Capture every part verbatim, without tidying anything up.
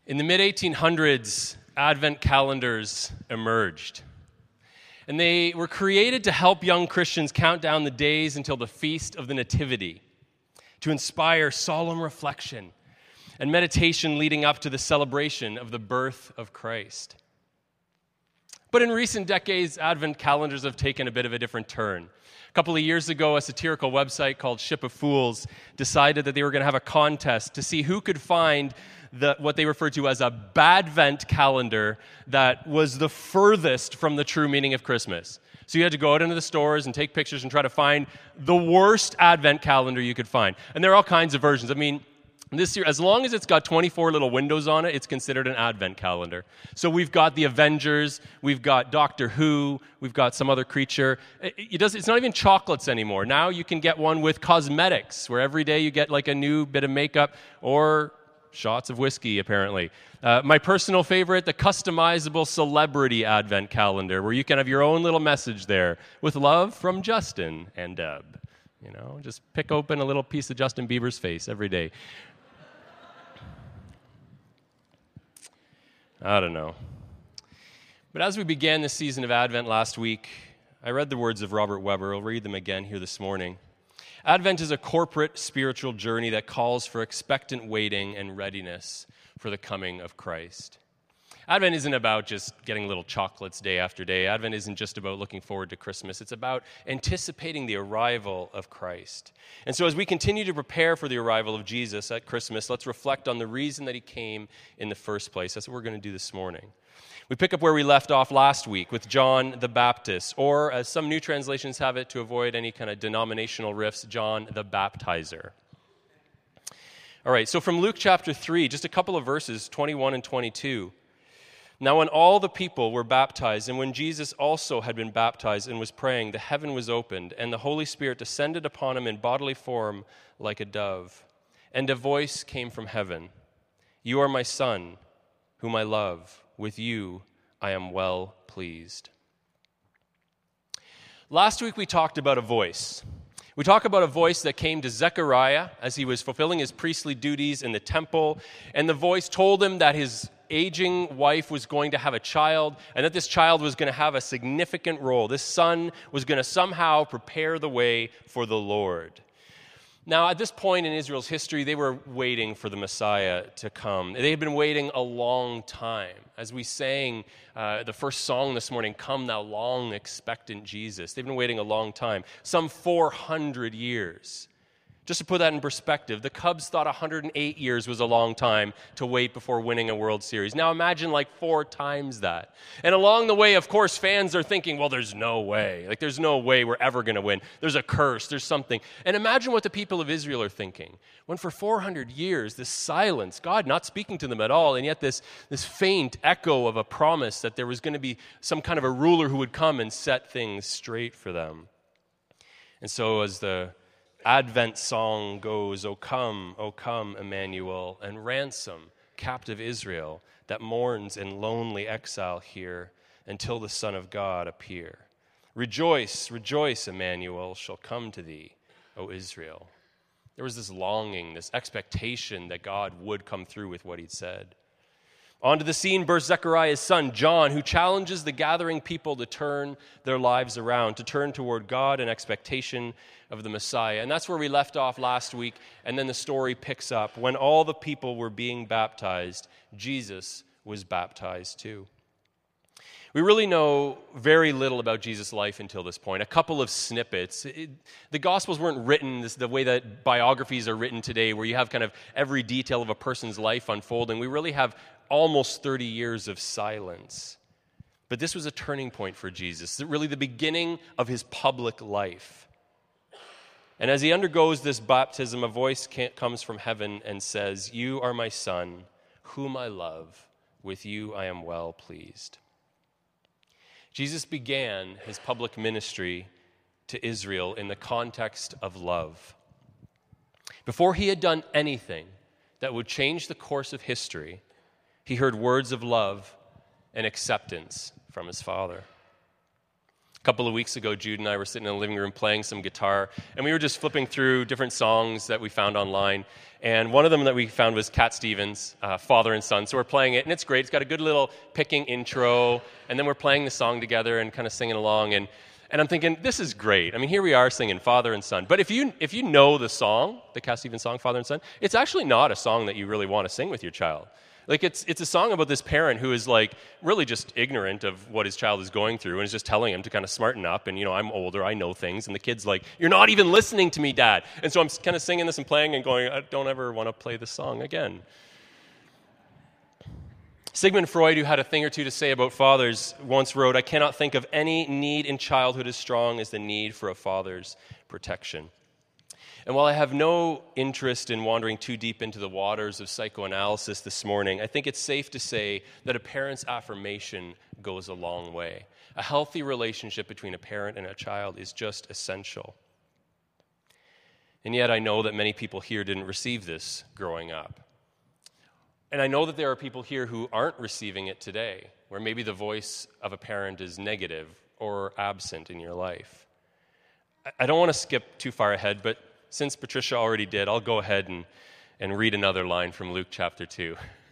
In the mid eighteen hundreds, Advent calendars emerged. And they were created to help young Christians count down the days until the Feast of the Nativity, to inspire solemn reflection and meditation leading up to the celebration of the birth of Christ. But in recent decades, Advent calendars have taken a bit of a different turn. A couple of years ago, a satirical website called Ship of Fools decided that they were going to have a contest to see who could find the, what they referred to as a Badvent calendar that was the furthest from the true meaning of Christmas. So you had to go out into the stores and take pictures and try to find the worst Advent calendar you could find. And there are all kinds of versions. I mean, this year, as long as it's got twenty-four little windows on it, it's considered an Advent calendar. So we've got the Avengers, we've got Doctor Who, we've got some other creature. It, it does, it's not even chocolates anymore. Now you can get one with cosmetics, where every day you get like a new bit of makeup or shots of whiskey, apparently. Uh, my personal favorite, the customizable celebrity Advent calendar, where you can have your own little message there, with love from Justin and Deb. You know, just pick open a little piece of Justin Bieber's face every day. I don't know. But as we began this season of Advent last week, I read the words of Robert Weber. I'll read them again here this morning. Advent is a corporate spiritual journey that calls for expectant waiting and readiness for the coming of Christ. Advent isn't about just getting little chocolates day after day. Advent isn't just about looking forward to Christmas. It's about anticipating the arrival of Christ. And so as we continue to prepare for the arrival of Jesus at Christmas, let's reflect on the reason that he came in the first place. That's what we're going to do this morning. We pick up where we left off last week with John the Baptist, or as some new translations have it to avoid any kind of denominational rifts, John the Baptizer. All right, so from Luke chapter three, just a couple of verses, twenty-one and twenty-two. Now when all the people were baptized, and when Jesus also had been baptized and was praying, the heaven was opened, and the Holy Spirit descended upon him in bodily form like a dove. And a voice came from heaven, "You are my Son, whom I love. With you I am well pleased." Last week we talked about a voice. We talked about a voice that came to Zechariah as he was fulfilling his priestly duties in the temple, and the voice told him that his aging wife was going to have a child, and that this child was going to have a significant role. This son was going to somehow prepare the way for the Lord. Now, at this point in Israel's history, they were waiting for the Messiah to come. They had been waiting a long time. As we sang uh, the first song this morning, "Come Thou Long Expectant Jesus," they've been waiting a long time, some four hundred years. Just to put that in perspective, the Cubs thought one hundred eight years was a long time to wait before winning a World Series. Now imagine like four times that. And along the way, of course, fans are thinking, well, there's no way. Like, there's no way we're ever going to win. There's a curse. There's something. And imagine what the people of Israel are thinking. When for four hundred years, this silence, God not speaking to them at all, and yet this, this faint echo of a promise that there was going to be some kind of a ruler who would come and set things straight for them. And so as the Advent song goes, "O come, O come, Emmanuel, and ransom captive Israel that mourns in lonely exile here until the Son of God appear. Rejoice, rejoice, Emmanuel shall come to thee, O Israel." There was this longing, this expectation that God would come through with what he'd said. Onto the scene bursts Zechariah's son, John, who challenges the gathering people to turn their lives around, to turn toward God in expectation of the Messiah. And that's where we left off last week, and then the story picks up. When all the people were being baptized, Jesus was baptized too. We really know very little about Jesus' life until this point. A couple of snippets. It, the Gospels weren't written this, the way that biographies are written today, where you have kind of every detail of a person's life unfolding. We really have almost thirty years of silence. But this was a turning point for Jesus, really the beginning of his public life. And as he undergoes this baptism, a voice comes from heaven and says, "You are my Son, whom I love. With you I am well pleased." Jesus began his public ministry to Israel in the context of love. Before he had done anything that would change the course of history, he heard words of love and acceptance from his Father. A couple of weeks ago, Jude and I were sitting in the living room playing some guitar, and we were just flipping through different songs that we found online. And one of them that we found was Cat Stevens, uh, Father and Son. So we're playing it, and it's great. It's got a good little picking intro, and then we're playing the song together and kind of singing along. And, and I'm thinking, this is great. I mean, here we are singing Father and Son. But if you if you know the song, the Cat Stevens song, Father and Son, it's actually not a song that you really want to sing with your child. Like, it's it's a song about this parent who is, like, really just ignorant of what his child is going through and is just telling him to kind of smarten up. And, you know, I'm older, I know things. And the kid's like, you're not even listening to me, Dad. And so I'm kind of singing this and playing and going, I don't ever want to play this song again. Sigmund Freud, who had a thing or two to say about fathers, once wrote, I cannot think of any need in childhood as strong as the need for a father's protection. And while I have no interest in wandering too deep into the waters of psychoanalysis this morning, I think it's safe to say that a parent's affirmation goes a long way. A healthy relationship between a parent and a child is just essential. And yet I know that many people here didn't receive this growing up. And I know that there are people here who aren't receiving it today, where maybe the voice of a parent is negative or absent in your life. I don't want to skip too far ahead, but since Patricia already did, I'll go ahead and, and read another line from Luke chapter two.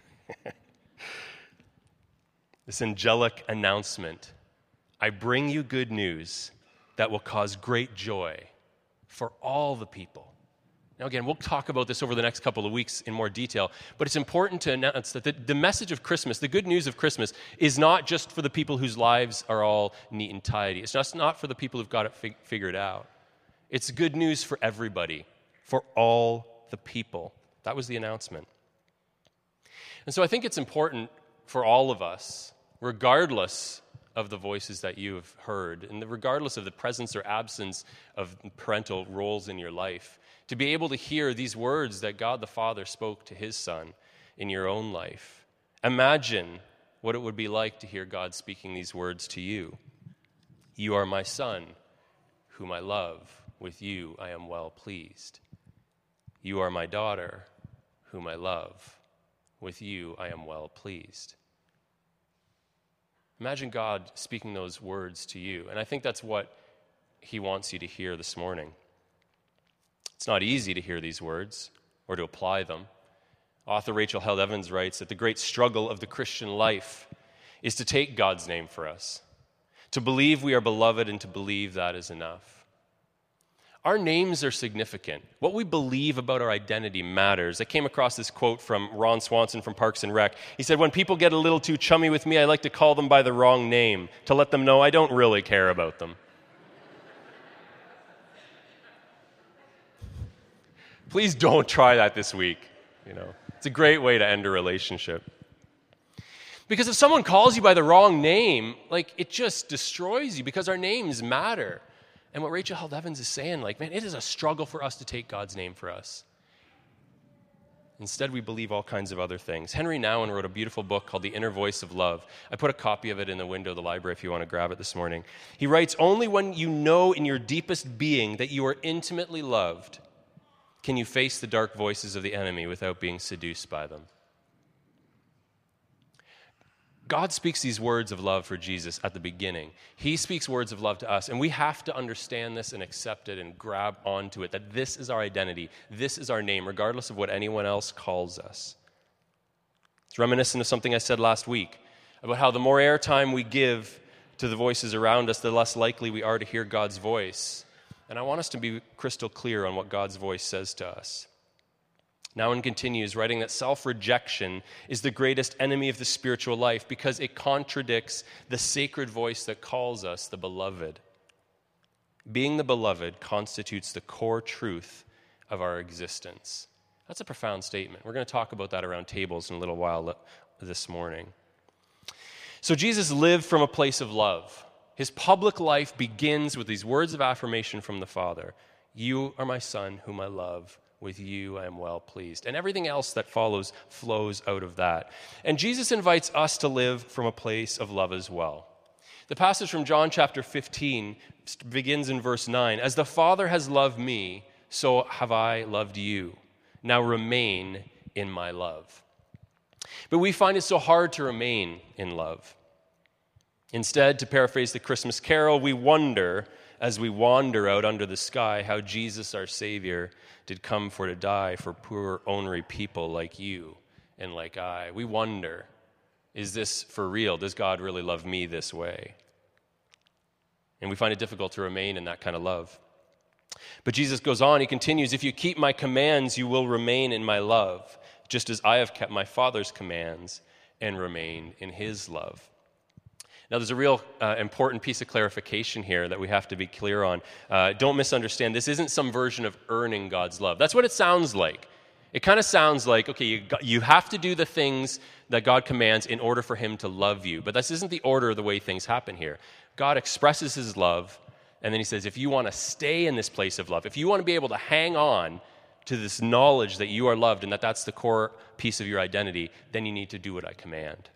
This angelic announcement, I bring you good news that will cause great joy for all the people. Now again, we'll talk about this over the next couple of weeks in more detail, but it's important to announce that the, the message of Christmas, the good news of Christmas, is not just for the people whose lives are all neat and tidy. It's just not for the people who've got it fig- figured out. It's good news for everybody, for all the people. That was the announcement. And so I think it's important for all of us, regardless of the voices that you have heard, and regardless of the presence or absence of parental roles in your life, to be able to hear these words that God the Father spoke to his Son in your own life. Imagine what it would be like to hear God speaking these words to you. You are my Son, whom I love. With you I am well pleased. You are my daughter, whom I love. With you I am well pleased. Imagine God speaking those words to you. And I think that's what he wants you to hear this morning. It's not easy to hear these words or to apply them. Author Rachel Held Evans writes that the great struggle of the Christian life is to take God's name for us, to believe we are beloved and to believe that is enough. Our names are significant. What we believe about our identity matters. I came across this quote from Ron Swanson from Parks and Rec. He said, when people get a little too chummy with me, I like to call them by the wrong name to let them know I don't really care about them. Please don't try that this week. You know, it's a great way to end a relationship. Because if someone calls you by the wrong name, like, it just destroys you because our names matter. And what Rachel Held Evans is saying, like, man, it is a struggle for us to take God's name for us. Instead, we believe all kinds of other things. Henry Nouwen wrote a beautiful book called The Inner Voice of Love. I put a copy of it in the window of the library if you want to grab it this morning. He writes, only when you know in your deepest being that you are intimately loved can you face the dark voices of the enemy without being seduced by them. God speaks these words of love for Jesus at the beginning. He speaks words of love to us, and we have to understand this and accept it and grab onto it, that this is our identity, this is our name, regardless of what anyone else calls us. It's reminiscent of something I said last week about how the more airtime we give to the voices around us, the less likely we are to hear God's voice. And I want us to be crystal clear on what God's voice says to us. Nouwen continues, writing that self-rejection is the greatest enemy of the spiritual life because it contradicts the sacred voice that calls us the beloved. Being the beloved constitutes the core truth of our existence. That's a profound statement. We're going to talk about that around tables in a little while this morning. So Jesus lived from a place of love. His public life begins with these words of affirmation from the Father. You are my Son, whom I love. With you I am well pleased. And everything else that follows flows out of that. And Jesus invites us to live from a place of love as well. The passage from John chapter fifteen begins in verse nine. As the Father has loved me, so have I loved you. Now remain in my love. But we find it so hard to remain in love. Instead, to paraphrase the Christmas carol, we wonder as we wander out under the sky how Jesus, our Savior, did come for to die for poor, ornery people like you and like I. We wonder, is this for real? Does God really love me this way? And we find it difficult to remain in that kind of love. But Jesus goes on, he continues, if you keep my commands, you will remain in my love, just as I have kept my Father's commands and remained in his love. Now, there's a real uh, important piece of clarification here that we have to be clear on. Uh, don't misunderstand. This isn't some version of earning God's love. That's what it sounds like. It kind of sounds like, okay, you, got, you have to do the things that God commands in order for him to love you. But this isn't the order of the way things happen here. God expresses his love, and then he says, if you want to stay in this place of love, if you want to be able to hang on to this knowledge that you are loved and that that's the core piece of your identity, then you need to do what I command.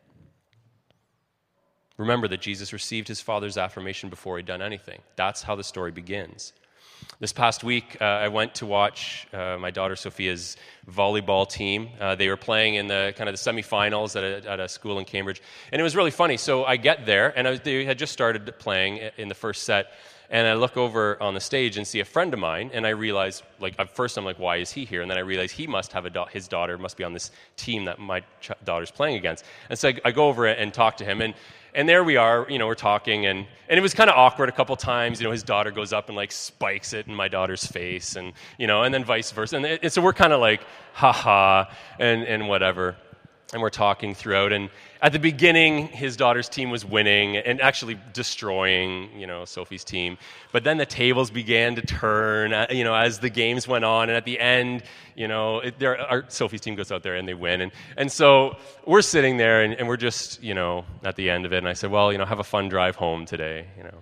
Remember that Jesus received his Father's affirmation before he'd done anything. That's how the story begins. This past week, uh, I went to watch uh, my daughter Sophia's volleyball team. Uh, they were playing in the kind of the semifinals at a, at a school in Cambridge, and it was really funny. So I get there, and I was, they had just started playing in the first set, and I look over on the stage and see a friend of mine, and I realize, like, at first I'm like, why is he here? And then I realize he must have a da- his daughter must be on this team that my ch- daughter's playing against. And so I, I go over and talk to him, and And there we are, you know, we're talking, and, and it was kind of awkward a couple times. You know, his daughter goes up and, like, spikes it in my daughter's face, and, you know, and then vice versa. And, it, and so we're kind of like, ha-ha, and, and whatever. And we're talking throughout. And at the beginning, his daughter's team was winning and actually destroying, you know, Sophie's team. But then the tables began to turn, uh, you know, as the games went on. And at the end, you know, it, there, our, Sophie's team goes out there and they win. And, and so we're sitting there and, and we're just, you know, at the end of it. And I said, well, you know, have a fun drive home today, you know.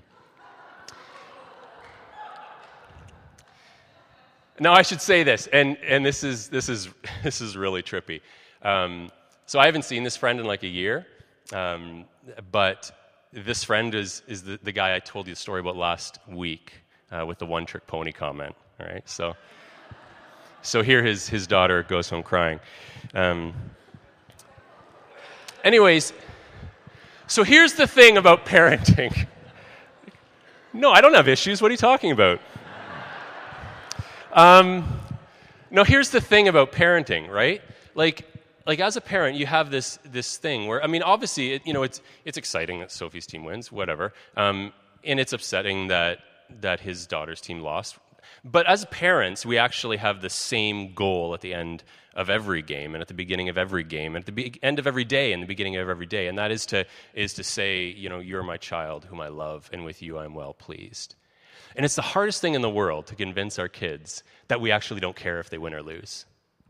Now, I should say this, and, and this is this is this is really trippy. Um, So I haven't seen this friend in like a year, um, but this friend is is the, the guy I told you the story about last week uh, with the one-trick pony comment. All right, so so here his his daughter goes home crying. Um, anyways, so here's the thing about parenting. No, I don't have issues. What are you talking about? Um, no, here's the thing about parenting, right? Like. Like, as a parent, you have this this thing where, I mean, obviously, it, you know, it's it's exciting that Sophie's team wins, whatever, um, and it's upsetting that that his daughter's team lost. But as parents, we actually have the same goal at the end of every game, and at the beginning of every game, and at the be- end of every day, and the beginning of every day, and that is to is to say, you know, you're my child, whom I love, and with you I am well pleased. And it's the hardest thing in the world to convince our kids that we actually don't care if they win or lose.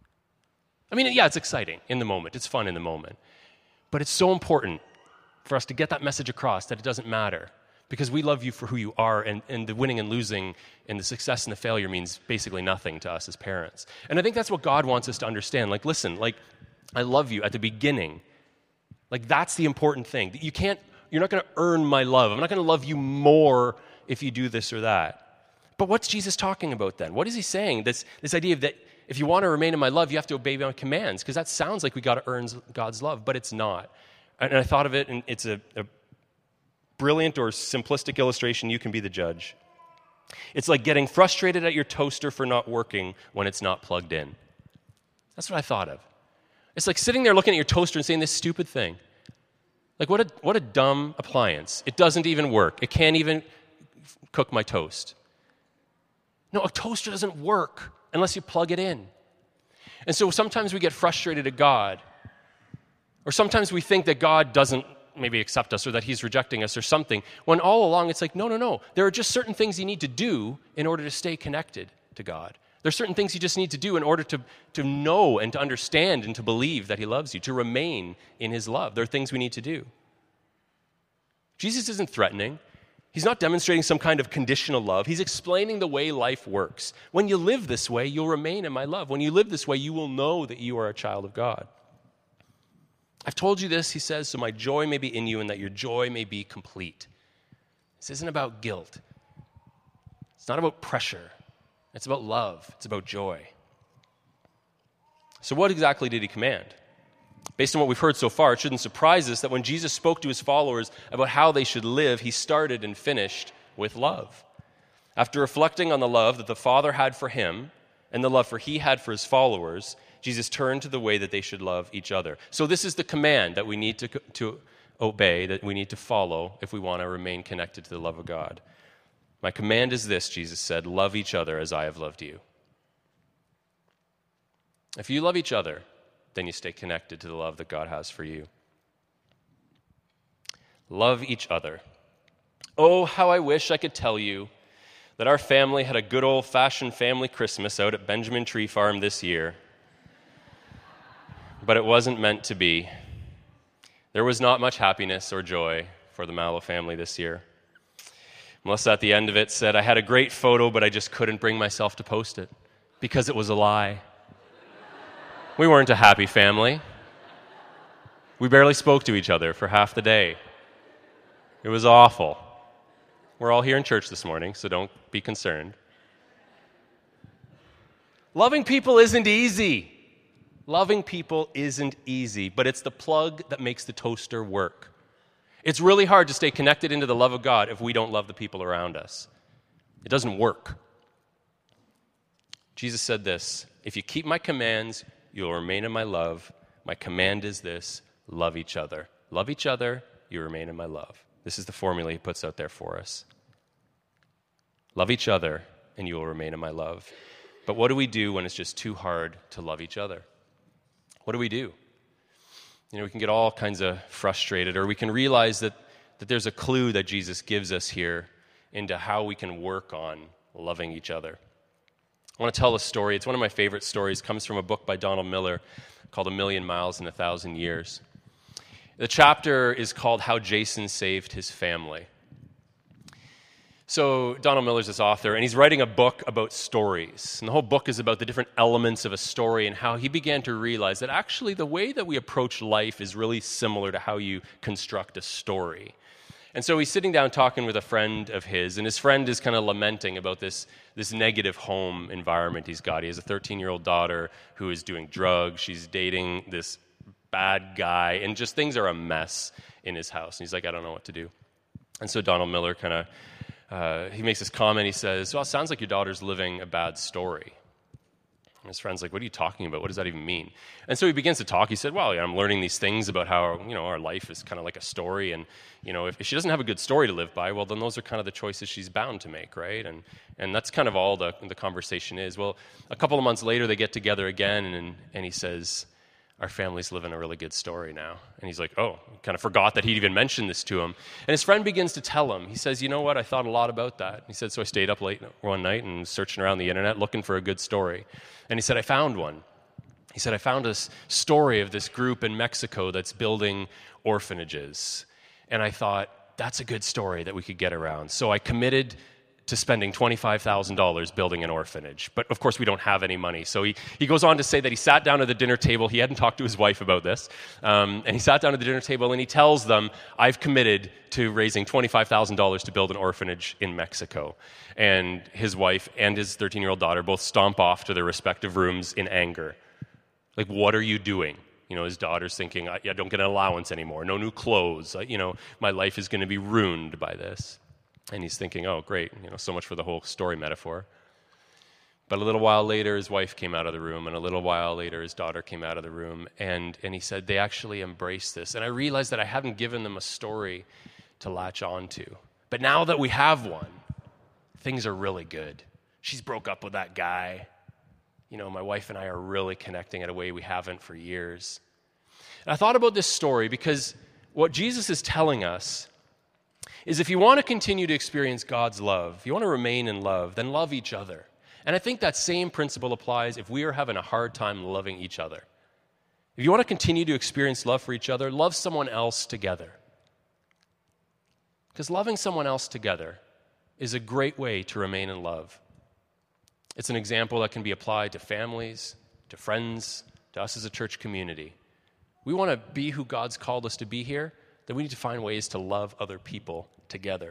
I mean, yeah, it's exciting in the moment. It's fun in the moment. But it's so important for us to get that message across that it doesn't matter because we love you for who you are, and, and the winning and losing and the success and the failure means basically nothing to us as parents. And I think that's what God wants us to understand. Like, listen, like, I love you at the beginning. Like, that's the important thing. You can't, you're not going to earn my love. I'm not going to love you more if you do this or that. But what's Jesus talking about then? What is he saying? This, this idea of that if you want to remain in my love, you have to obey my commands, because that sounds like we got to earn God's love, but it's not. And I thought of it, and it's a, a brilliant or simplistic illustration. You can be the judge. It's like getting frustrated at your toaster for not working when it's not plugged in. That's what I thought of. It's like sitting there looking at your toaster and saying this stupid thing. Like, what a, what a dumb appliance. It doesn't even work. It can't even cook my toast. No, a toaster doesn't work unless you plug it in. And so sometimes we get frustrated at God, or sometimes we think that God doesn't maybe accept us or that he's rejecting us or something, when all along it's like, no, no, no. There are just certain things you need to do in order to stay connected to God. There are certain things you just need to do in order to, to know and to understand and to believe that he loves you, to remain in his love. There are things we need to do. Jesus isn't threatening. He's not demonstrating some kind of conditional love. He's explaining the way life works. When you live this way, you'll remain in my love. When you live this way, you will know that you are a child of God. I've told you this, he says, so my joy may be in you and that your joy may be complete. This isn't about guilt. It's not about pressure. It's about love. It's about joy. So what exactly did he command? Based on what we've heard so far, it shouldn't surprise us that when Jesus spoke to his followers about how they should live, he started and finished with love. After reflecting on the love that the Father had for him and the love for he had for his followers, Jesus turned to the way that they should love each other. So this is the command that we need to, to obey, that we need to follow if we want to remain connected to the love of God. My command is this, Jesus said, love each other as I have loved you. If you love each other, then you stay connected to the love that God has for you. Love each other. Oh, how I wish I could tell you that our family had a good old-fashioned family Christmas out at Benjamin Tree Farm this year. But it wasn't meant to be. There was not much happiness or joy for the Mallow family this year. Melissa at the end of it said, I had a great photo, but I just couldn't bring myself to post it because it was a lie. We weren't a happy family. We barely spoke to each other for half the day. It was awful. We're all here in church this morning, so don't be concerned. Loving people isn't easy. Loving people isn't easy, but it's the plug that makes the toaster work. It's really hard to stay connected into the love of God if we don't love the people around us. It doesn't work. Jesus said this, if you keep my commands, you will remain in my love. My command is this, love each other. Love each other, you remain in my love. This is the formula he puts out there for us. Love each other, and you will remain in my love. But what do we do when it's just too hard to love each other? What do we do? You know, we can get all kinds of frustrated, or we can realize that, that there's a clue that Jesus gives us here into how we can work on loving each other. I want to tell a story. It's one of my favorite stories. It comes from a book by Donald Miller called A Million Miles in a Thousand Years. The chapter is called How Jason Saved His Family. So Donald Miller's this author, and he's writing a book about stories. And the whole book is about the different elements of a story and how he began to realize that actually the way that we approach life is really similar to how you construct a story. And so he's sitting down talking with a friend of his, and his friend is kind of lamenting about this, this negative home environment he's got. He has a thirteen-year-old daughter who is doing drugs. She's dating this bad guy, and just things are a mess in his house. And he's like, I don't know what to do. And so Donald Miller kind of, uh, he makes this comment. He says, well, it sounds like your daughter's living a bad story. And his friend's like, what are you talking about? What does that even mean? And so he begins to talk. He said, well, yeah, I'm learning these things about how, you know, our life is kind of like a story. And, you know, if, if she doesn't have a good story to live by, well, then those are kind of the choices she's bound to make, right? And and that's kind of all the, the conversation is. Well, a couple of months later, they get together again, and, and he says, our family's living a really good story now. And he's like, oh, kind of forgot that he'd even mentioned this to him. And his friend begins to tell him. He says, you know what, I thought a lot about that. He said, so I stayed up late one night and was searching around the internet looking for a good story. And he said, I found one. He said, I found this story of this group in Mexico that's building orphanages. And I thought, that's a good story that we could get around. So I committed to spending twenty-five thousand dollars building an orphanage. But of course, we don't have any money. So he, he goes on to say that he sat down at the dinner table. He hadn't talked to his wife about this. Um, and he sat down at the dinner table and he tells them, I've committed to raising twenty-five thousand dollars to build an orphanage in Mexico. And his wife and his thirteen-year-old daughter both stomp off to their respective rooms in anger. Like, what are you doing? You know, his daughter's thinking, I, I don't get an allowance anymore. No new clothes. I, you know, my life is going to be ruined by this. And he's thinking, oh, great, you know, so much for the whole story metaphor. But a little while later, his wife came out of the room, and a little while later, his daughter came out of the room, and, and he said, they actually embraced this. And I realized that I hadn't given them a story to latch on to. But now that we have one, things are really good. She's broke up with that guy. You know, my wife and I are really connecting in a way we haven't for years. And I thought about this story because what Jesus is telling us is if you want to continue to experience God's love, if you want to remain in love, then love each other. And I think that same principle applies if we are having a hard time loving each other. If you want to continue to experience love for each other, love someone else together. Because loving someone else together is a great way to remain in love. It's an example that can be applied to families, to friends, to us as a church community. We want to be who God's called us to be here, then we need to find ways to love other people together.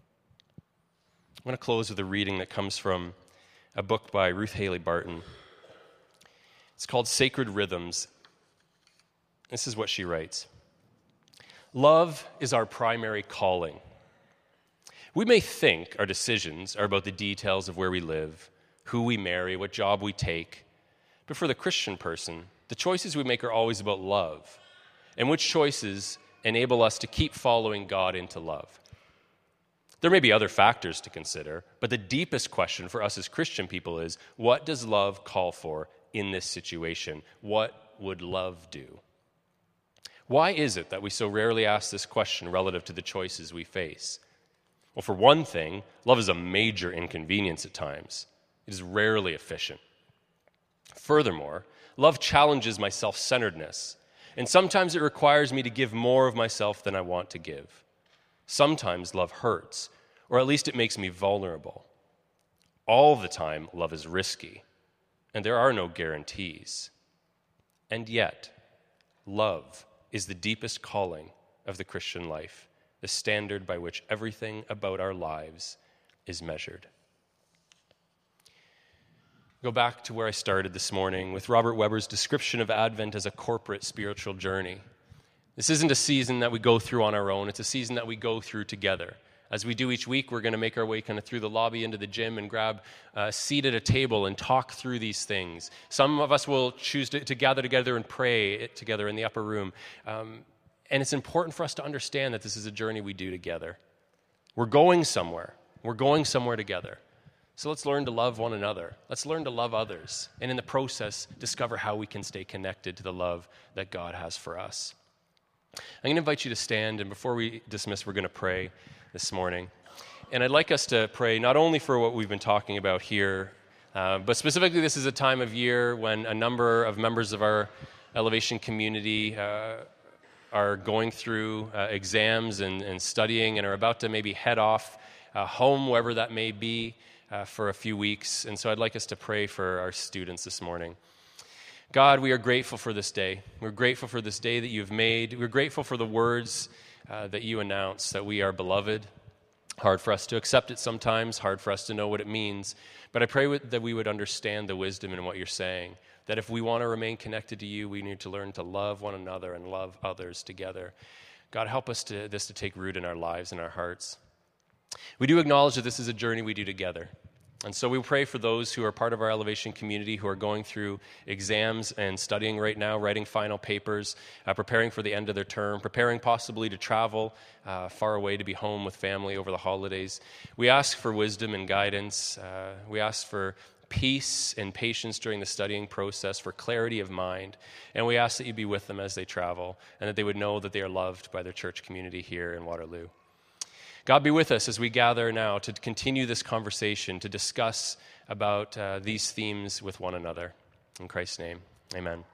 I'm going to close with a reading that comes from a book by Ruth Haley Barton. It's called Sacred Rhythms. This is what she writes. Love is our primary calling. We may think our decisions are about the details of where we live, who we marry, what job we take, but for the Christian person, the choices we make are always about love, and which choices enable us to keep following God into love. There may be other factors to consider, but the deepest question for us as Christian people is, what does love call for in this situation? What would love do? Why is it that we so rarely ask this question relative to the choices we face? Well, for one thing, love is a major inconvenience at times. It is rarely efficient. Furthermore, love challenges my self-centeredness, and sometimes it requires me to give more of myself than I want to give. Sometimes love hurts, or at least it makes me vulnerable. All the time, love is risky, and there are no guarantees. And yet, love is the deepest calling of the Christian life, the standard by which everything about our lives is measured. Go back to where I started this morning with Robert Webber's description of Advent as a corporate spiritual journey. This isn't a season that we go through on our own. It's a season that we go through together. As we do each week, we're going to make our way kind of through the lobby into the gym and grab a seat at a table and talk through these things. Some of us will choose to, to gather together and pray together in the upper room. Um, and it's important for us to understand that this is a journey we do together. We're going somewhere. We're going somewhere together. So let's learn to love one another. Let's learn to love others. And in the process, discover how we can stay connected to the love that God has for us. I'm going to invite you to stand, and before we dismiss, we're going to pray this morning. And I'd like us to pray not only for what we've been talking about here, uh, but specifically this is a time of year when a number of members of our Elevation community uh, are going through uh, exams and, and studying and are about to maybe head off uh, home, wherever that may be, uh, for a few weeks. And so I'd like us to pray for our students this morning. God, we are grateful for this day. We're grateful for this day that you've made. We're grateful for the words uh, that you announce, that we are beloved. Hard for us to accept it sometimes, hard for us to know what it means. But I pray with, that we would understand the wisdom in what you're saying, that if we want to remain connected to you, we need to learn to love one another and love others together. God, help us to this to take root in our lives and our hearts. We do acknowledge that this is a journey we do together. And so we pray for those who are part of our Elevation community who are going through exams and studying right now, writing final papers, uh, preparing for the end of their term, preparing possibly to travel uh, far away to be home with family over the holidays. We ask for wisdom and guidance. Uh, we ask for peace and patience during the studying process, for clarity of mind. And we ask that you be with them as they travel and that they would know that they are loved by their church community here in Waterloo. God, be with us as we gather now to continue this conversation, to discuss about uh, these themes with one another. In Christ's name, amen.